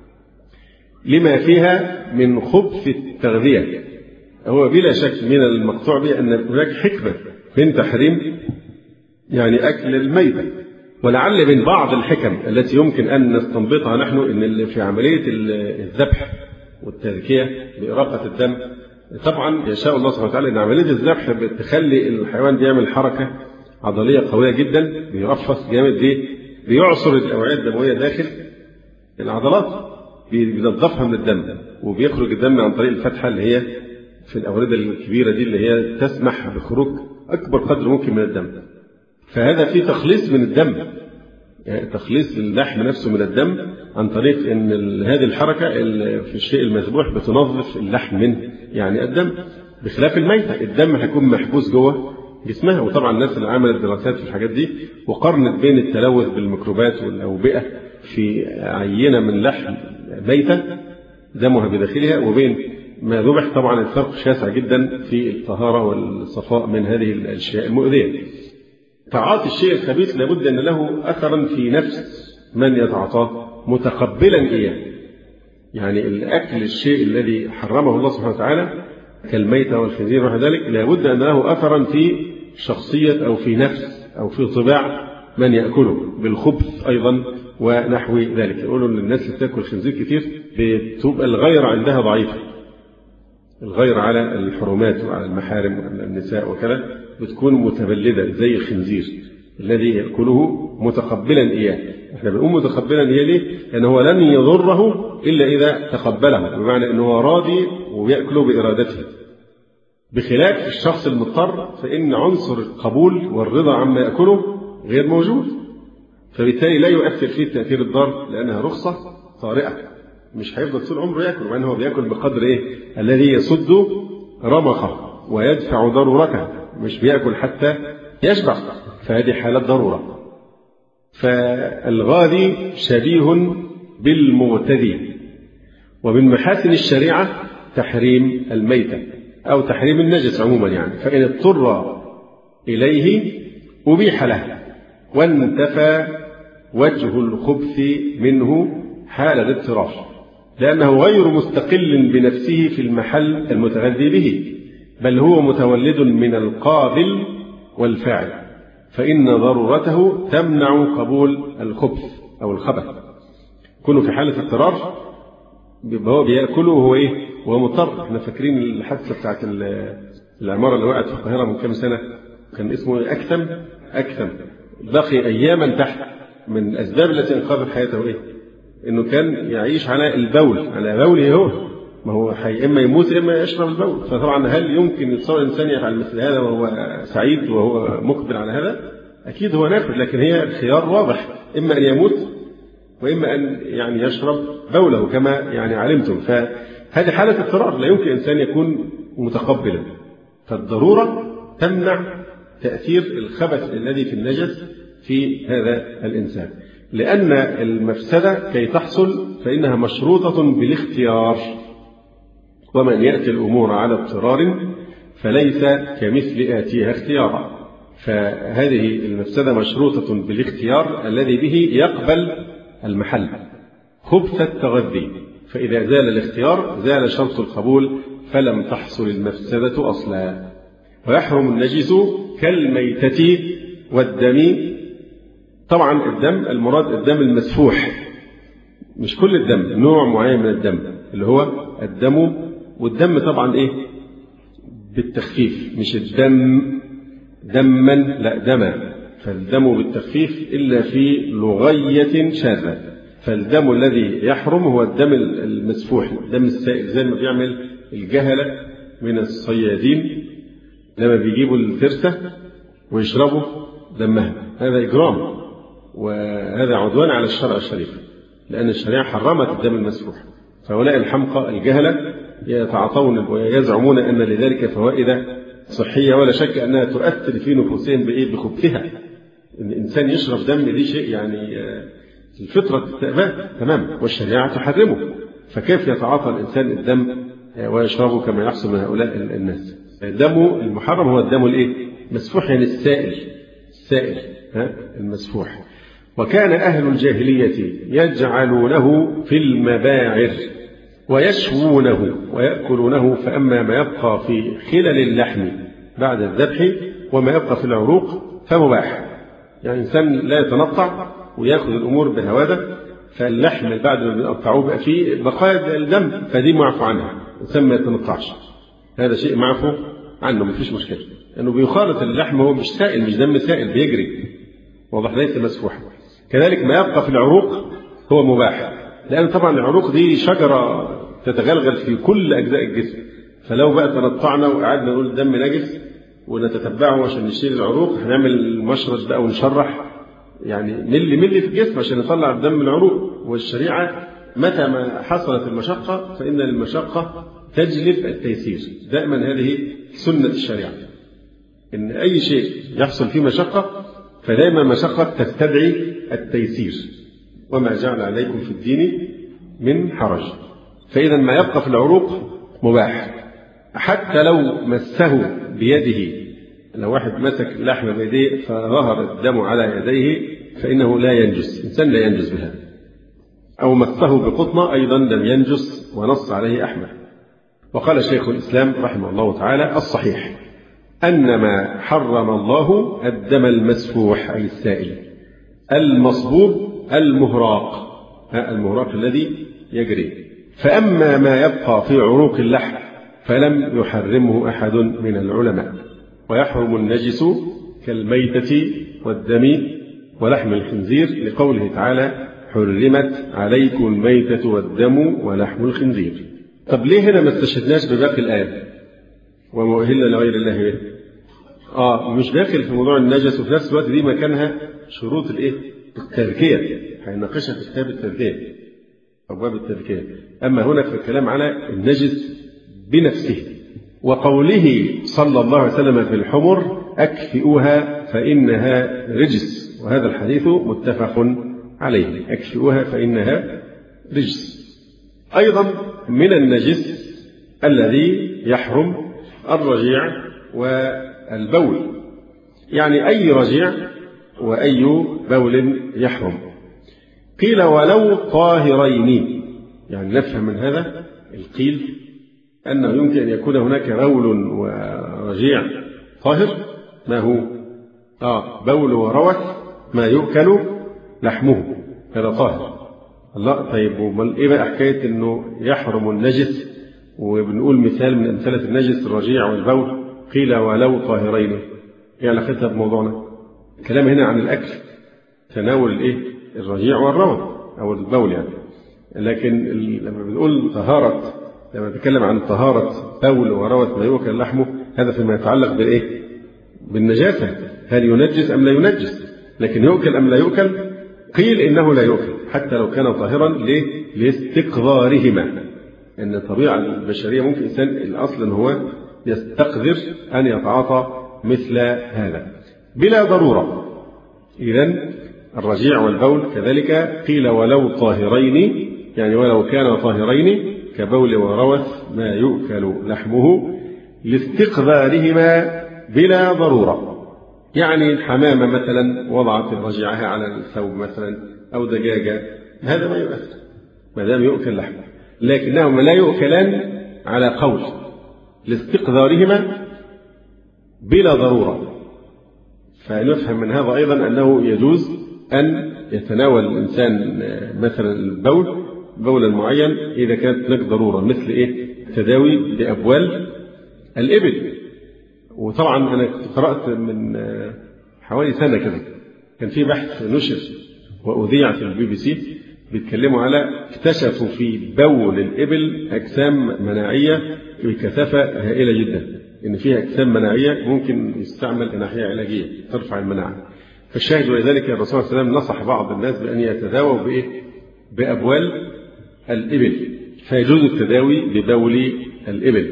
لما فيها من خبث التغذية. هو بلا شك من المقطوع به أن هناك حكمة من تحريم يعني أكل الميتة، ولعل من بعض الحكم التي يمكن أن نستنبطها نحن أن في عملية الذبح والتذكية بإراقة الدم، طبعا يشاء الله سبحانه وتعالى أن عملية الذبح بتخلي الحيوان بيعمل حركة عضلية قوية جدا، بيرفص جامد، دي بيعصر الأوعية الدموية داخل العضلات، بينظفها من الدم، وبيخرج الدم عن طريق الفتحة اللي هي في الأوردة الكبيرة دي اللي هي تسمح بخروج أكبر قدر ممكن من الدم. فهذا فيه تخليص من الدم، يعني تخليص اللحم نفسه من الدم عن طريق أن هذه الحركة في الشيء المذبوح بتنظف اللحم من يعني الدم، بخلاف الميتة الدم هيكون محبوس جوه جسمها. وطبعا الناس اللي عملت دراسات في الحاجات دي وقارنت بين التلوث بالميكروبات والأوبئة في عينة من لحم ميتة دمها بداخلها وبين ما ذبح، طبعا الفرق شاسع جدا في الطهارة والصفاء من هذه الأشياء المؤذية. تعاطي الشيء الخبيث لابد أن له أثرا في نفس من يتعاطاه متقبلا إياه، يعني الأكل الشيء الذي حرمه الله سبحانه وتعالى كالميتة والخنزير وغير ذلك لابد أن له أثرا في شخصية أو في نفس أو في طباع من يأكله، بالخبث أيضا ونحو ذلك. يقولوا للناس اللي تأكل خنزير كتير بتبقى الغير عندها ضعيفة، الغير على الحرمات وعلى المحارم وعلى النساء وكذا بتكون متبلدة زي الخنزير الذي يأكله متقبلا إياه. احنا بنقول متقبلا إياه ليه؟ لأنه هو لن يضره إلا إذا تقبله، بمعنى أنه راضي ويأكله بإرادته، بخلاف الشخص المضطر فإن عنصر القبول والرضا عما يأكله غير موجود، فبالتالي لا يؤثر فيه تأثير الضار لأنها رخصة طارئة، مش هيفضل طول عمره يأكل، وأنه هو بيأكل بقدر إيه الذي يسد رمقه ويدفع ضرورته، مش بيأكل حتى يشبع، فهذه حالات ضرورة. فالغاذي شبيه بالمغتذي. ومن محاسن الشريعة تحريم الميتة أو تحريم النجس عموما، يعني فإن اضطر إليه أبيح له وانتفى وجه الخبث منه حال الاضطرار، لأنه غير مستقل بنفسه في المحل المتغذي به، بل هو متولد من القابل والفاعل، فإن ضرورته تمنع قبول الخبث أو الخبث. كونه في حالة اضطرار هو بيأكله وهو إيه وهو مضطر. احنا فاكرين الحادثة بتاعت العمارة اللي وقعت في القاهرة من كام سنة، كان اسمه أكثم أكثم بقي أياما تحت، من الأسباب التي انقذت حياته إيه؟ إنه كان يعيش على البول، على بوله هو، ما هو حي إما يموت إما يشرب البول. فطبعا هل يمكن يتصور الإنسان يفعل مثل هذا وهو سعيد وهو مقبل على هذا؟ أكيد هو نافذ، لكن هي الخيار واضح، إما أن يموت وإما أن يعني يشرب بوله كما يعني علمتم. فهذه حالة اضطرار، لا يمكن إنسان يكون متقبلا، فالضرورة تمنع تأثير الخبث الذي في النجس في هذا الإنسان، لأن المفسدة كي تحصل فإنها مشروطة بالاختيار، ومن يأتي الأمور على اضطرار فليس كمثل آتيها اختيارا. فهذه المفسدة مشروطة بالاختيار الذي به يقبل المحل خبث التغذي، فإذا زال الاختيار زال شرط القبول فلم تحصل المفسدة أصلا. ويحرم النجس كالميتة والدم طبعا الدم المراد الدم المسفوح، مش كل الدم، نوع معين من الدم اللي هو الدم. والدم طبعا إيه بالتخفيف، مش الدم دما، لا دما، فالدم بالتخفيف إلا في لغية شاذة. فالدم الذي يحرم هو الدم المسفوح، الدم السائل، زي ما بيعمل الجهلة من الصيادين لما بيجيبوا الفرسة ويشربوا دمها، هذا إجرام وهذا عدوان على الشرع الشريف، لأن الشريعة حرمت الدم المسفوح. فهؤلاء الحمقى الجهلة يتعاطون ويزعمون أن لذلك فوائد صحية، ولا شك أنها تؤثر في نفوسهم بإيه؟ بخبثها. إن الإنسان يشرب دم دي شيء يعني الفطرة تأباه تمام، والشريعة تحرمه، فكيف يتعاطى الإنسان الدم ويشربه كما يحصل من هؤلاء الناس؟ الدم المحرم هو الدم الإيه؟ مسفوح، يعني السائل، السائل ها المسفوح. وكان أهل الجاهلية يجعلونه في المباعر ويشوونه ويأكلونه، فأما ما يبقى في خلل اللحم بعد الذبح وما يبقى في العروق فمباح. يعني إنسان لا يتنطع ويأخذ الأمور بهواده، فاللحم بعد ما بيقطعوه بقى فيه بقايا الدم، فدي معفو عنها، الإنسان ما يتنطعش، هذا شيء معفو عنه، مفيش مشكلة، لأنه بيخالط اللحم، هو مش سائل، مش دم سائل بيجري، واضح، ليس مسفوح. كذلك ما يبقى في العروق هو مباح، لأن طبعا العروق دي شجرة تتغلغل في كل أجزاء الجسم، فلو بقى تنطعنا وقعدنا نقول الدم نجس ونتتبعه عشان نشيل العروق، هنعمل مشرط بقى ونشرح يعني ملي ملي في الجسم عشان نطلع الدم من العروق. والشريعة متى ما حصلت المشقة فإن المشقة تجلب التيسير، دائما هذه سنة الشريعة، إن أي شيء يحصل فيه مشقة فدائما المشقة تستدعي التيسير، وما جعل عليكم في الدين من حرج. فإذا ما يبقى في العروق مباح، حتى لو مسه بيده، لو واحد مسك اللحم بيديه فظهر الدم على يديه فإنه لا ينجس، إنسان لا ينجس بها. أو مسه بقطنة أيضا لم ينجس، ونص عليه أحمد. وقال شيخ الإسلام رحمه الله تعالى: الصحيح أن ما حرم الله الدم المسفوح أي السائل، المصبوب المهراق، المهراق الذي يجري. فأما ما يبقى في عروق اللحم فلم يحرمه أحد من العلماء. ويحرم النجس كالميتة والدم ولحم الخنزير، لقوله تعالى: حرمت عليكم الميتة والدم ولحم الخنزير. طب ليه هنا ما استشهدناش بباقي الآية وما أهل لغير الله به؟ آه مش داخل في موضوع النجس، وفي نفس الوقت دي مكانها شروط الإيه؟ التذكية، هيناقشها في كتاب التذكية، أبواب التذكية. أما هنا في الكلام على النجس بنفسه. وقوله صلى الله عليه وسلم في الحمر: أكفئوها فإنها رجس، وهذا الحديث متفق عليه، أكفئوها فإنها رجس. أيضا من النجس الذي يحرم الرجيع والبول، يعني أي رجيع وأي بول يحرم. قيل: ولو طاهرين، يعني نفهم من هذا القيل أنه يمكن أن يكون هناك بول ورجيع طاهر، ما هو آه بول وروث ما يؤكل لحمه، هذا طاهر. الله، طيب ومال إيه بقى حكاية إنه يحرم النجس وبنقول مثال من أمثلة النجس الرجيع والبول؟ قيل: ولو طاهرين، إيه علاقتها بموضوعنا؟ الكلام هنا عن الأكل، تناول الإيه؟ الرجيع والروث أو البول يعني. لكن لما بنقول طهارة، لما نتكلم عن طهارة بول وروث ما يؤكل لحمه، هذا فيما يتعلق بالإيه؟ بالنجاسة، هل ينجس أم لا ينجس؟ لكن يؤكل أم لا يؤكل؟ قيل إنه لا يؤكل حتى لو كان طاهرا، ليه؟ لاستقذارهما، أن الطبيعة البشرية ممكن الإنسان الأصل هو يستقذر أن يتعاطى مثل هذا بلا ضرورة. إذن الرجيع والبول كذلك قيل: ولو طاهرين، يعني ولو كان طاهرين كبول وروث ما يؤكل لحمه، لاستقذارهما بلا ضرورة. يعني الحمامة مثلا وضعت رجعها على الثوب مثلا، أو دجاجة، هذا ما يؤثر ما دام يؤكل لحمه، لكنهما لا يؤكلان على قول، لاستقذارهما بلا ضرورة. فنفهم من هذا أيضا أنه يجوز أن يتناول الإنسان مثلا البول بولا معين إذا كانت هناك ضرورة، مثل إيه؟ تداوي بأبوال الإبل. وطبعا أنا قرأت من حوالي سنة كده كان في بحث نشر وأذيع في البي بي سي بيتكلموا على اكتشفوا في بول الإبل أجسام مناعية بكثافة هائلة جدا، إن فيها أجسام مناعية ممكن يستعمل كناحية علاجية ترفع المناعة. فالشاهد ولذلك الرسول صلى الله عليه وسلم نصح بعض الناس بأن يتداووا بإيه؟ بأبوال الإبل، فيجوز التداوي ببول الإبل.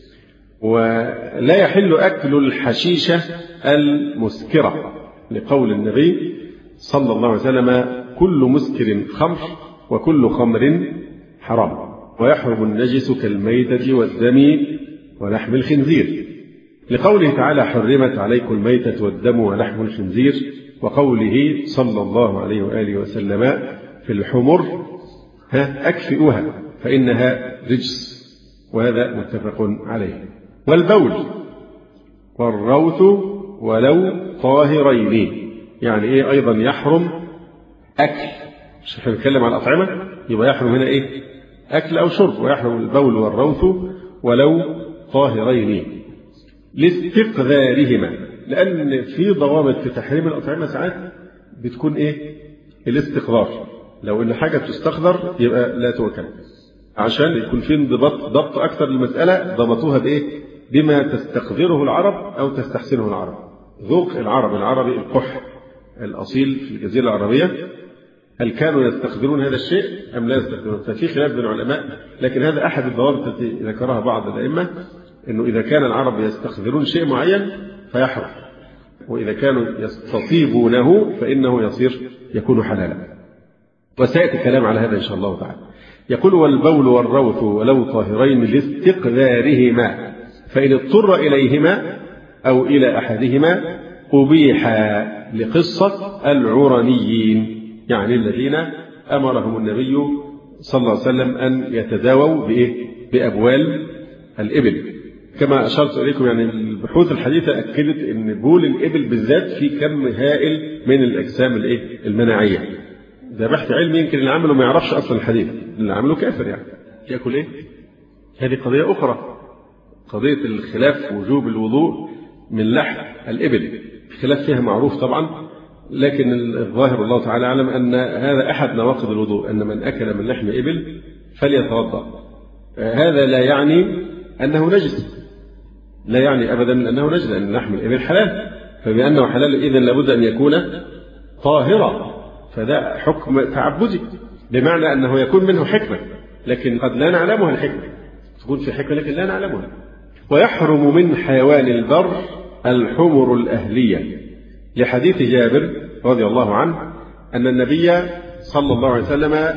ولا يحل أكل الحشيشة المسكرة لقول النبي صلى الله عليه وسلم كل مسكر خمر وكل خمر حرام، ويحرم النجس كالميتة والدم ولحم الخنزير، لقوله تعالى حرمت عليكم الميتة والدم ولحم الخنزير، وقوله صلى الله عليه وآله وسلم في الحمر ها أكفئوها فإنها رجس، وهذا متفق عليه. والبول والروث ولو طاهرين، يعني إيه أيضا يحرم أكل، مش احنا بنتكلم عن الأطعمة، يبقى يحرم هنا إيه؟ أكل أو شرب، ويحرم البول والروث ولو طاهرين لاستقذارهما، لأن في ضوابط في تحريم الأطعمة ساعات بتكون إيه؟ الاستقذار، لو إن حاجة تستقذر يبقى لا تؤكل، عشان يكون في انضباط ضبط أكثر للمسألة ضبطوها بإيه؟ بما تستقذره العرب أو تستحسنه العرب. ذوق العرب العربي القح الأصيل في الجزيرة العربية، هل كانوا يستقذرون هذا الشيء أم لا يستقذرون؟ ففي خلاف بين العلماء، لكن هذا أحد الضوابط التي ذكرها بعض الأئمة، إنه إذا كان العرب يستقذرون شيء معين فيحرم، وإذا كانوا يستطيبونه فإنه يصير يكون حلالا. وسيأتي الكلام على هذا إن شاء الله تعالى. يقول والبول والروث ولو طاهرين لاستقذارهما، فإن اضطر إليهما أو إلى أحدهما أبيح، لقصة العرنيين، يعني الذين أمرهم النبي صلى الله عليه وسلم أن يتداووا بإيه؟ بأبوال الإبل. كما أشرت إليكم يعني البحوث الحديثة أكدت أن بول الإبل بالذات في كم هائل من الأجسام الإيه؟ المناعية. ده بحث علمي، يمكن اللي عمله ما يعرفش أصلا الحديث، اللي عمله كافر يعني يأكل إيه؟ هذه قضية أخرى، قضية الخلاف وجوب الوضوء من لحم الإبل، الخلاف فيها معروف طبعا، لكن الظاهر الله تعالى أعلم أن هذا أحد نواقض الوضوء، أن من أكل من لحم إبل فليتوضأ. هذا لا يعني أنه نجس، لا يعني أبدا أنه نجس، لأن لحم الإبل حلال، فبأنه حلال إذن لابد أن يكون طاهرا، فده حكم تعبدي، بمعنى أنه يكون منه حكمة، لكن قد لا نعلمها الحكمة، تكون في حكمة لكن لا نعلمها. ويحرم من حيوان البر الحمر الأهلية، لحديث جابر رضي الله عنه أن النبي صلى الله عليه وسلم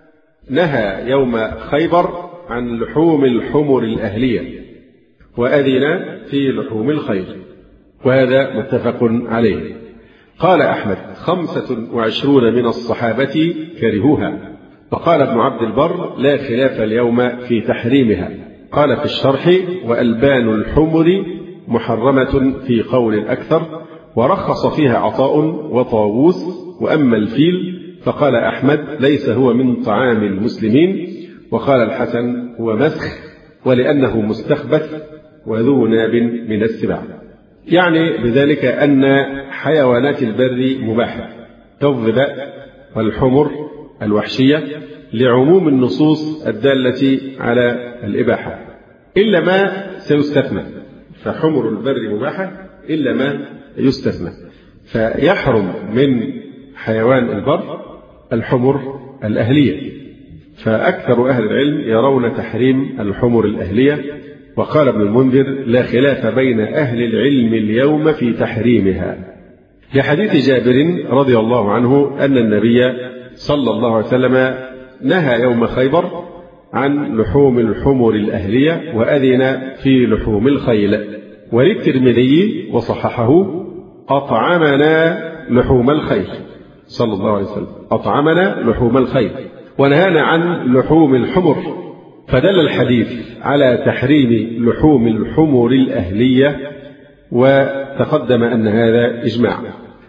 نهى يوم خيبر عن لحوم الحمر الأهلية، وأذن في لحوم الخيل، وهذا متفق عليه. قال أحمد خمسة وعشرون من الصحابة كرهوها، فقال ابن عبد البر لا خلاف اليوم في تحريمها. قال في الشرح وألبان الحمر محرمة في قول الأكثر، ورخص فيها عطاء وطاووس. وأما الفيل فقال أحمد ليس هو من طعام المسلمين، وقال الحسن هو مسخ ولأنه مستخبث وذو ناب من السباع، يعني بذلك أن حيوانات البر مباحة كالظباء والحمر الوحشية لعموم النصوص الدالة على الإباحة، إلا ما سيستثنى، فحمر البر مباحة إلا ما يستثنى. فيحرم من حيوان البر الحمر الأهلية، فأكثر أهل العلم يرون تحريم الحمر الأهلية. وقال ابن المنذر لا خلاف بين أهل العلم اليوم في تحريمها، لحديث جابر رضي الله عنه أن النبي صلى الله عليه وسلم نهى يوم خيبر عن لحوم الحمر الأهلية وأذن في لحوم الخيل. وللترمذي وصححه أطعمنا لحوم الخيل صلى الله عليه وسلم، أطعمنا لحوم الخيل ونهانا عن لحوم الحمر، فدل الحديث على تحريم لحوم الحمر الأهلية، وتقدم أن هذا إجماع.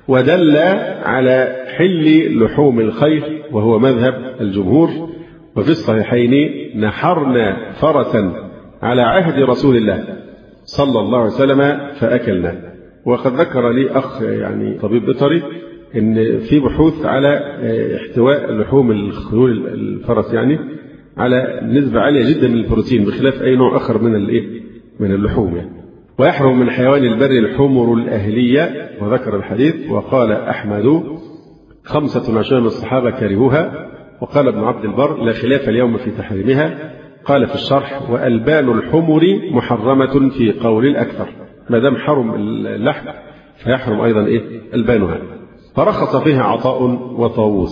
ودل على حل لحوم الخيل وهو مذهب الجمهور. وفي الصحيحين نحرنا فرسا على عهد رسول الله صلى الله عليه وسلم فأكلنا. وقد ذكر لي أخ يعني طبيب بيطري إن في بحوث على احتواء لحوم الخيول الفرس يعني على نسبة عالية جدا من البروتين بخلاف أي نوع آخر من الإيه من اللحوم يعني. ويحرم من حيوان البر الحمر الأهلية، وذكر الحديث. وقال أحمد خمسة وعشرين من الصحابة كرهوها. وقال ابن عبد البر لا خلاف اليوم في تحريمها. قال في الشرح وألبان الحمر محرمة في قول الأكثر، ما دام حرم اللحم فيحرم أيضا إيه ألبانها. فرخص فيها عطاء وطاووس.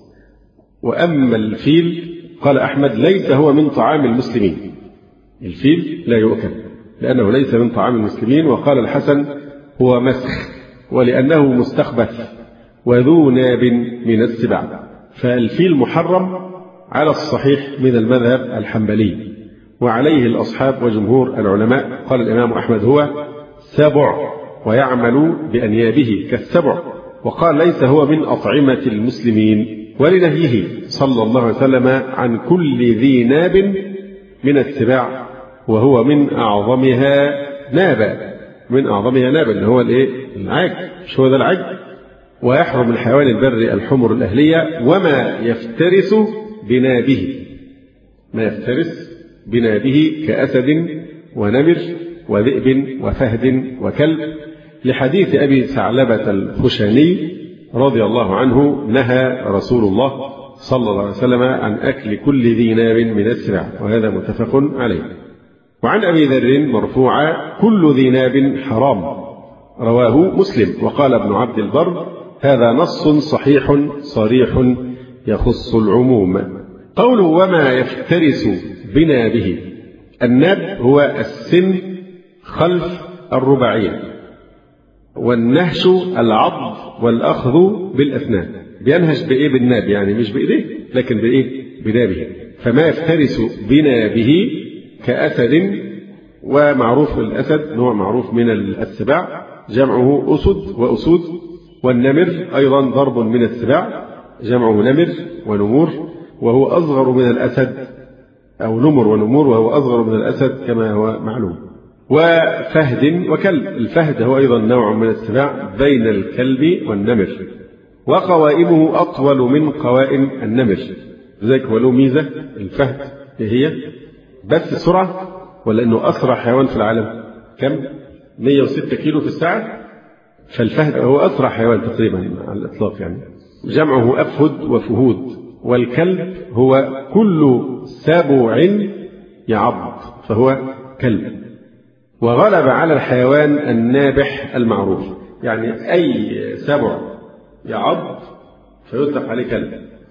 وأما الفيل قال أحمد ليس هو من طعام المسلمين، الفيل لا يؤكل لأنه ليس من طعام المسلمين. وقال الحسن هو مسخ ولأنه مستخبث وذو ناب من السباع. فالفيل محرم على الصحيح من المذهب الحنبلي، وعليه الأصحاب وجمهور العلماء. قال الإمام أحمد هو سبع ويعمل بأنيابه كالسبع. وقال ليس هو من أطعمة المسلمين، ولنهيه صلى الله عليه وسلم عن كل ذي ناب من السباع، وهو من أعظمها نابا، من أعظمها نابا اللي هو الإيه العاج، مش هو ده العاج. ويحرم من حيوان البر الحمر الأهلية وما يفترس بنابه، ما يفترس بنابه كأسد ونمر وذئب وفهد وكلب، لحديث أبي ثعلبة الخشني رضي الله عنه نهى رسول الله صلى الله عليه وسلم عن أكل كل ذي ناب من السباع، وهذا متفق عليه. وعن أبي ذر مرفوعا كل ذي ناب حرام، رواه مسلم. وقال ابن عبد البر هذا نص صحيح صريح يخص العموم. قوله وما يفترس بنابه، الناب هو السن خلف الرباعية، والنهش العض والأخذ بالأسنان. بينهش بإيه؟ بالناب، يعني مش بإيديه لكن بإيه؟ بنابه. فما يفترس بنابه كأسد، ومعروف الأسد نوع معروف من السباع جمعه أسد وأسود. والنمر أيضا ضرب من السباع جمعه نمر ونمور، وهو أصغر من الأسد، أو نمر ونمور وهو أصغر من الأسد كما هو معلوم. وفهد وكلب، الفهد هو أيضا نوع من السباع بين الكلب والنمر، وقوائمه أطول من قوائم النمر، لذلك هو له ميزة الفهد هي بس سرعة، ولا أنه أسرع حيوان في العالم؟ كم؟ مئة وستة كيلو في الساعة. فالفهد هو أسرع حيوان تقريبا على الإطلاق، يعني جمعه أفهد وفهود. والكلب هو كل سبع يعض فهو كلب. وغلب على الحيوان النابح المعروف، يعني أي سبع يعض فيطلق عليه كلب،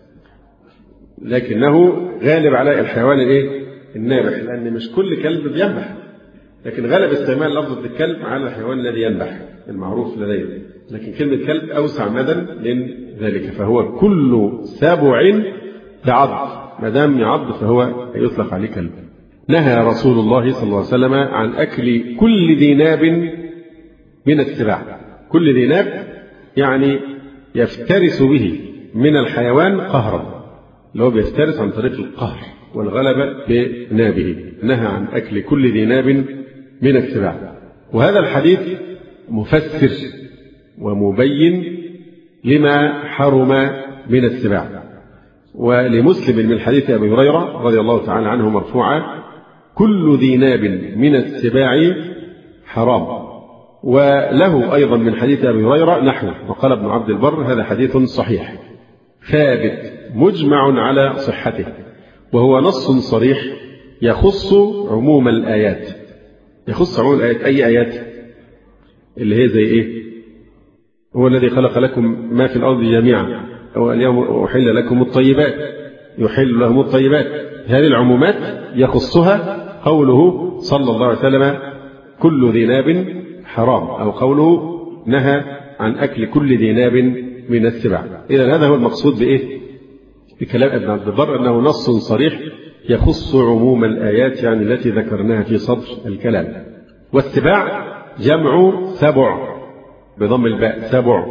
لكنه غالب على الحيوان الايه النابح، لأن مش كل كلب بينبح، لكن غالب استعمال لفظة الكلب على الحيوان الذي ينبح المعروف لدينا، لكن كلمة كلب أوسع مدى من ذلك. فهو كل سبع يعض، ما دام يعض فهو يطلق عليه كلب. نهى رسول الله صلى الله عليه وسلم عن أكل كل ذي ناب من السباع. كل ذي ناب يعني يفترس به من الحيوان قهرا، اللي هو بيفترس عن طريق القهر والغلبة بنابه. نهى عن أكل كل ذي ناب من السباع. وهذا الحديث مفسر ومبين لما حرم من السباع. ولمسلم من حديث أبي هريرة رضي الله تعالى عنه مرفوعا كل ذي ناب من السباع حرام. وله أيضا من حديث أبي هريرة نحوه. وقال ابن عبد البر هذا حديث صحيح ثابت مجمع على صحته، وهو نص صريح يخص عموم الآيات. يخص عموم الآيات. أي آيات؟ اللي هي زي إيه؟ هو الذي خلق لكم ما في الأرض جميعا واليوم أحل لكم الطيبات، يحل لهم الطيبات. هذه العمومات يخصها قوله صلى الله عليه وسلم كل ذي ناب حرام، أو قوله نهى عن أكل كل ذي ناب من السباع. إذا هذا هو المقصود بإيه؟ بكلام ابن عبد البر أنه نص صريح يخص عموم الآيات، يعني التي ذكرناها في صدر الكلام. والسباع جمع سبع بضم الباء، سبع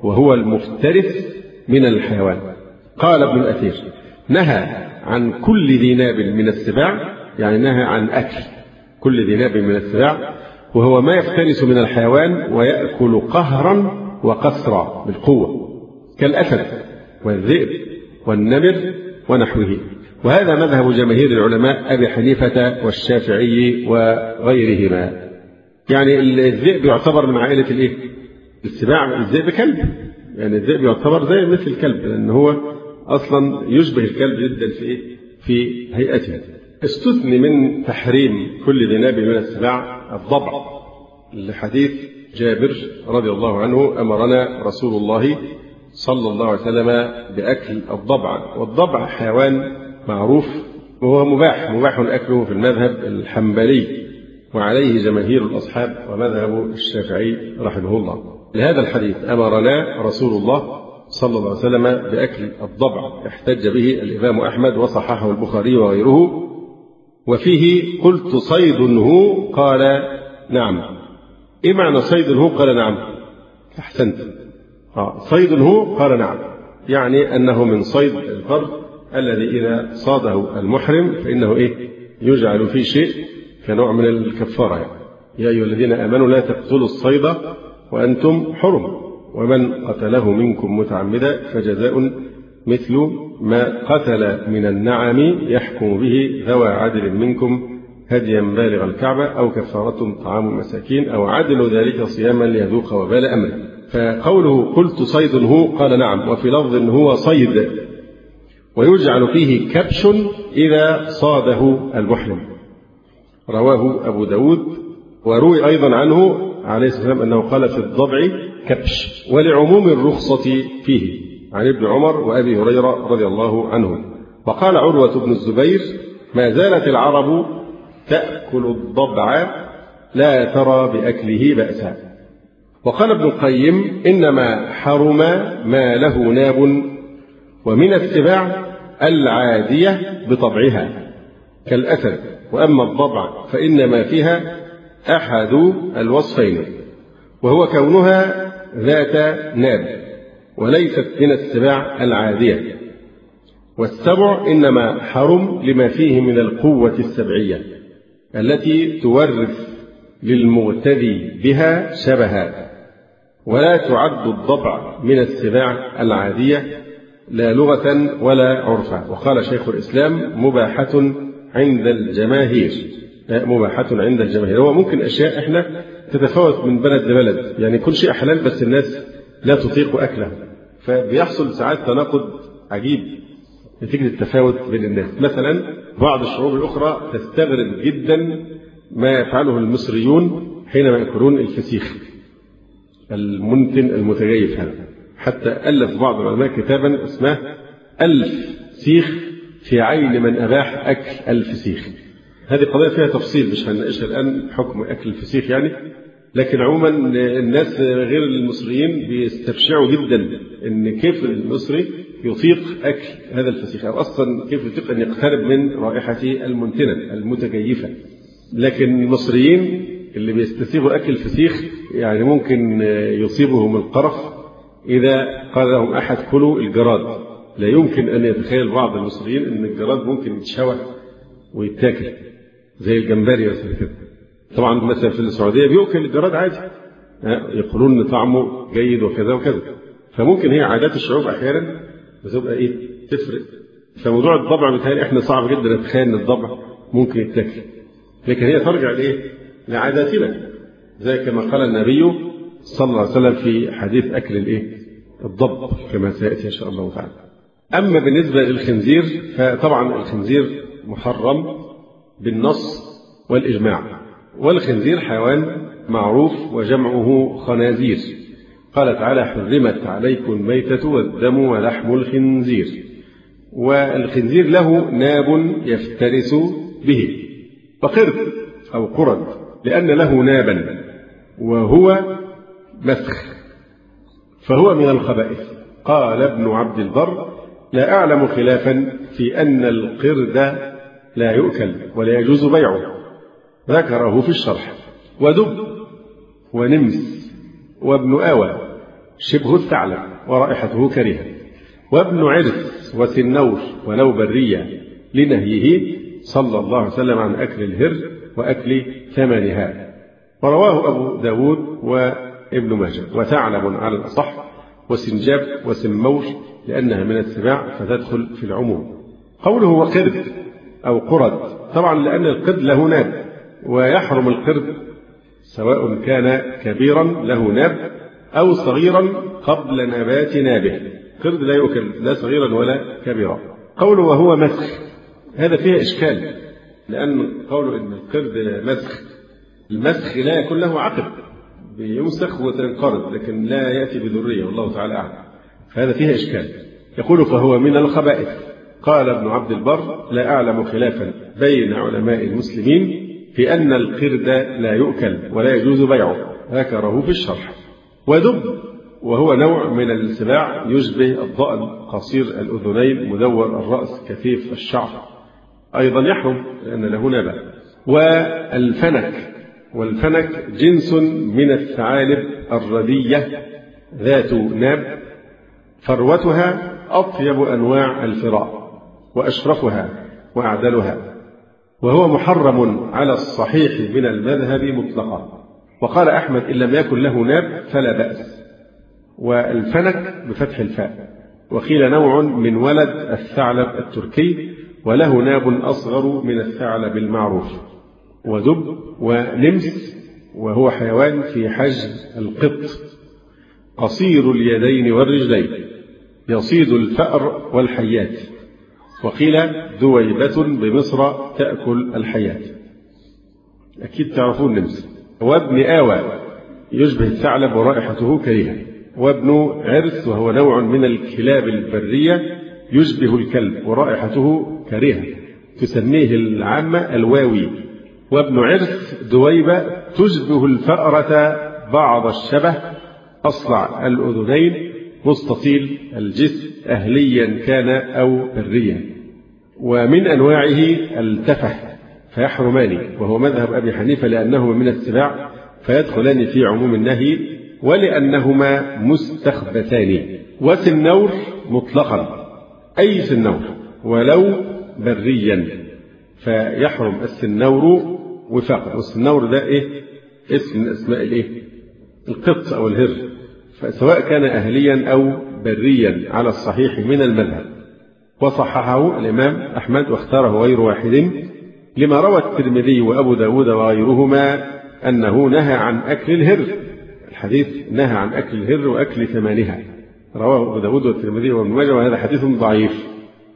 وهو المفترس من الحيوان. قال ابن الأثير: نهى عن كل ذي ناب من السباع، يعني نهى عن أكل كل ذي ناب من السباع، وهو ما يفترس من الحيوان ويأكل قهرا وقسرا بالقوة، كالأسد والذئب والنمر ونحوه. وهذا مذهب جماهير العلماء أبي حنيفة والشافعي وغيرهما. يعني الذئب يعتبر من عائلة الإيه؟ السباع. الذئب كلب، يعني الذئب يعتبر زي مثل الكلب، لأن هو أصلا يشبه الكلب جدا في إيه؟ في هيئته. استثني من تحريم كل ذي ناب من السباع الضبع، لحديث جابر رضي الله عنه: أمرنا رسول الله صلى الله عليه وسلم بأكل الضبع. والضبع حيوان معروف وهو مباح مباح أكله في المذهب الحنبلي، وعليه جماهير الأصحاب ومذهب الشافعي رحمه الله. لهذا الحديث أمرنا رسول الله صلى الله عليه وسلم بأكل الضبع، احتج به الإمام أحمد وصححه البخاري وغيره. وفيه: قلت صيد هو؟ قال نعم. إيه معنى صيد هو؟ قال نعم. أحسنت. آه. صيد هو؟ قال نعم، يعني أنه من صيد البر الذي إذا صاده المحرم فإنه إيه؟ يجعل فيه شيء كنوع من الكفارة. يعني يا أيها الذين آمنوا لا تقتلوا الصيد وأنتم حرم، ومن قتله منكم متعمدا فجزاء مثل ما قتل من النعم يحكم به ذوى عدل منكم هديا بالغ الكعبة أو كفارة طعام مساكين أو عدل ذلك صياما ليذوق وبال أمره. فقوله قلت صيد هو؟ قال نعم. وفي لفظ هو صيد، ويجعل فيه كبش إذا صاده المحرم. رواه أبو داود. وروي أيضا عنه عليه الصلاة والسلام أنه قال في الضبع كبش، ولعموم الرخصة فيه، عن ابن عمر وأبي هريرة رضي الله عنهم. وقال عروة بن الزبير: ما زالت العرب تأكل الضبع لا ترى بأكله بأسا. وقال ابن القيم: إنما حرم ما له ناب، ومن السباع العادية بطبعها كالأسد، وأما الضبع فإنما فيها أحد الوصفين، وهو كونها ذات ناب وليست من السباع العادية. والسبع إنما حرم لما فيه من القوة السبعية التي تورث للمغتدي بها شبها، ولا تعد الضبع من السباع العادية لا لغة ولا عرفا. وقال شيخ الإسلام: مباحة عند الجماهير، مباحة عند الجماهير. هو ممكن أشياء إحنا تتفاوت من بلد لبلد، يعني كل شيء حلال بس الناس لا تطيق أكله، فبيحصل ساعات تناقض عجيب نتيجة التفاوت بين الناس. مثلا بعض الشعوب الأخرى تستغرب جدا ما يفعله المصريون حينما يأكلون الفسيخ المنتن المتجيف هذا. حتى ألف بعض العلماء كتابا اسمه ألف سيخ في عين من أباح أكل الفسيخ. هذه قضية فيها تفصيل مش هنناقشها الآن، حكم أكل الفسيخ يعني. لكن عموما الناس غير المصريين بيستبشعوا جدا إن كيف المصري يطيق أكل هذا الفسيخ، أو أصلا كيف يطيق أن يقترب من رائحة المنتنة المتجيفة. لكن المصريين اللي بيستسيغوا أكل الفسيخ يعني ممكن يصيبهم القرف إذا قال لهم أحد كلوا الجراد. لا يمكن أن يتخيل بعض المصريين أن الجراد ممكن يتشوى ويتاكل زي الجمبري مثلا كده. طبعا مثلا في السعودية بيأكل الجراد عادي، يقولون ان طعمه جيد وكذا وكذا. فممكن هي عادات الشعوب احيانا بتبقى ايه تفرق. فموضوع الضبع بتهيألي احنا صعب جدا نتخيل ان الضبع ممكن يتاكل، لكن هي ترجع لايه؟ لعاداتنا، زي كما قال النبي صلى الله عليه وسلم في حديث اكل الايه؟ الضب، كما سياتي ان شاء الله تعالى. اما بالنسبه للخنزير فطبعا الخنزير محرم بالنص والاجماع، والخنزير حيوان معروف وجمعه خنازير. قال تعالى: حرمت عليكم الميتة والدم ولحم الخنزير. والخنزير له ناب يفترس به، وقرد أو قرد لأن له نابا وهو مسخ، فهو من الخبائث. قال ابن عبد البر: لا أعلم خلافا في أن القرد لا يؤكل ولا يجوز بيعه، ذكره في الشرح. ودب ونمس وابن آوى شبه الثعلب ورائحته كريهة. وابن عرس وسنور ولو برية لنهيه صلى الله عليه وسلم عن أكل الهر وأكل ثمنها. ورواه أبو داود وابن ماجه. وثعلب على الأصح، وسنجاب وسمور لأنها من السباع فتدخل في العموم. قوله وقرد أو قرد، طبعا لأن القرد له ناب، ويحرم القرد سواء كان كبيرا له ناب أو صغيرا قبل نبات نابه. القرد لا يؤكل لا صغيرا ولا كبيرا. قوله وهو مسخ، هذا فيها إشكال، لأن قوله إن القرد مسخ، المسخ لا يكون له عقب، بيمسخ وتنقرض لكن لا يأتي بذرية، والله تعالى أعلم، فهذا فيها إشكال. يقول فهو من الخبائث. قال ابن عبد البر لا أعلم خلافا بين علماء المسلمين في أن القرد لا يؤكل ولا يجوز بيعه، ذكره في الشرح. ودب وهو نوع من السباع يشبه الضأن، قصير الأذنين مدور الرأس كثيف الشعر، أيضا يحرم لأن له نابة. والفنك، والفنك جنس من الثعالب الردية ذات ناب، فروتها أطيب أنواع الفراء وأشرفها وأعدلها، وهو محرم على الصحيح من المذهب مطلقا. وقال أحمد إن لم يكن له ناب فلا بأس. والفنك بفتح الفاء. وقيل نوع من ولد الثعلب التركي وله ناب أصغر من الثعلب المعروف. ودب ونمس وهو حيوان في حجم القط، قصير اليدين والرجلين، يصيد الفأر والحيات. وقيل دويبة بمصر تأكل الحيات. أكيد تعرفون نمس. وابن آوى يشبه الثعلب ورائحته كريهة. وابن عرس وهو نوع من الكلاب البرية يشبه الكلب ورائحته كريهة، تسميه العامة الواوي. وابن عرس دويبة تشبه الفأرة بعض الشبه، أصلع الأذنين، مستطيل الجسم، أهليا كان أو بريا. ومن أنواعه التفه فيحرمان، وهو مذهب أبي حنيفة لأنهما من السباع فيدخلان في عموم النهي ولأنهما مستخبثان. وسنور مطلقا أي سنور ولو بريا، فيحرم السنور وفاقا. والسنور ده إيه؟ اسم من أسماء الإيه؟ القط أو الهر، فسواء كان أهليا أو بريا على الصحيح من المذهب. وصححه الإمام أحمد واختاره غير واحد لما روى الترمذي وأبو داود وغيرهما أنه نهى عن أكل الهر. الحديث نهى عن أكل الهر وأكل ثمانها، رواه أبو داود والترمذي وابن ماجه، وهذا حديث ضعيف.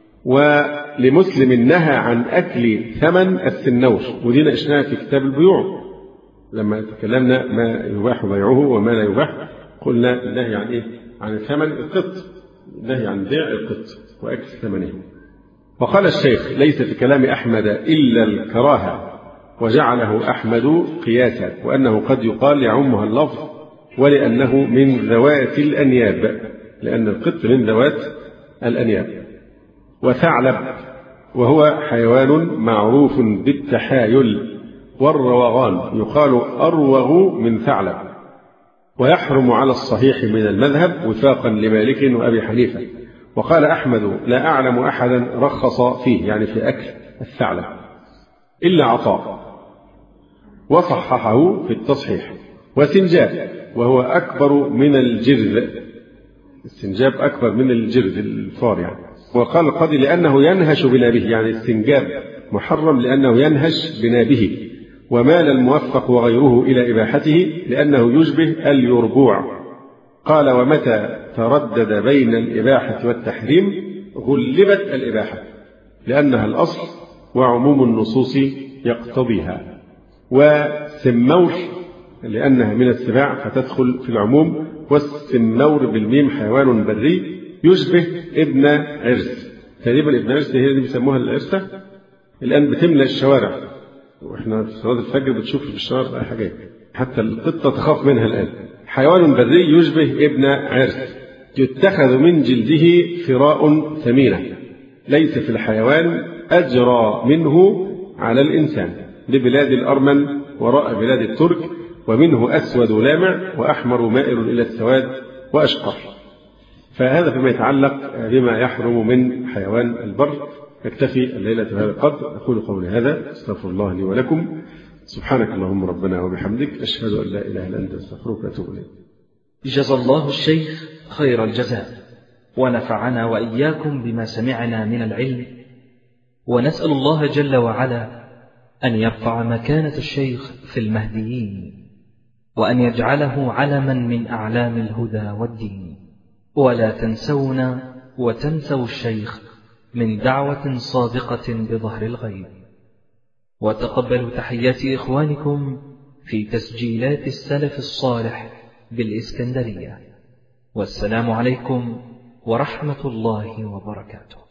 ولمسلم نهى عن أكل ثمن السنور، ودي ناقشناها في كتاب البيوع لما تكلمنا ما يباح بيعه وما لا يباح، قلنا النهي عن إيه؟ عن ثمن القط، النهي عن بيع القط وأكل ثمنه. وقال الشيخ ليس في كلام أحمد إلا الكراهة، وجعله أحمد قياسا، وأنه قد يقال يعمها اللفظ ولأنه من ذوات الأنياب، لأن القط من ذوات الأنياب. وثعلب وهو حيوان معروف بالتحايل والروغان، يقال أروغ من ثعلب، ويحرم على الصحيح من المذهب وفاقا لمالك وأبي حنيفة. وقال أحمد لا أعلم أحدا رخص فيه، يعني في أكل الثعلب، إلا عطاء، وصححه في التصحيح. وسنجاب وهو أكبر من الجرذ، السنجاب أكبر من الجرذ الفار يعني. وقال القاضي لأنه ينهش بنابه، يعني السنجاب محرم لأنه ينهش بنابه. ومال الموفق وغيره إلى إباحته لأنه يشبه اليربوع. قال ومتى تردد بين الإباحة والتحريم غلبت الإباحة لأنها الأصل وعموم النصوص يقتضيها. وسمور لأنها من السباع فتدخل في العموم. والسمور بالميم حيوان بري يشبه ابن عرس، تقريبا ابن عرس هي اللي بيسموها العرسة، الآن بتملى الشوارع، وإحنا في صلاة الفجر بتشوف في الشوارع حاجات، حتى القطة تخاف منها الآن. حيوان بري يشبه ابن عرس، يتخذ من جلده فراء ثمينة، ليس في الحيوان أجرى منه على الإنسان، لبلاد الأرمن وراء بلاد الترك، ومنه أسود لامع وأحمر مائل إلى السواد وأشقر. فهذا فيما يتعلق بما يحرم من حيوان البر. نكتفي الليلة بهذا القدر. أقول قولي هذا، أستغفر الله لي ولكم. سبحانك اللهم ربنا وبحمدك، أشهد أن لا إله إلا أنت، أستغفرك وأتوب إليك. جزا الله الشيخ خير الجزاء، ونفعنا وإياكم بما سمعنا من العلم، ونسأل الله جل وعلا أن يرفع مكانة الشيخ في المهديين، وأن يجعله علما من أعلام الهدى والدين. ولا تنسونا وتنسوا الشيخ من دعوة صادقة بظهر الغيب. وتقبلوا تحيات إخوانكم في تسجيلات السلف الصالح بالإسكندرية. والسلام عليكم ورحمة الله وبركاته.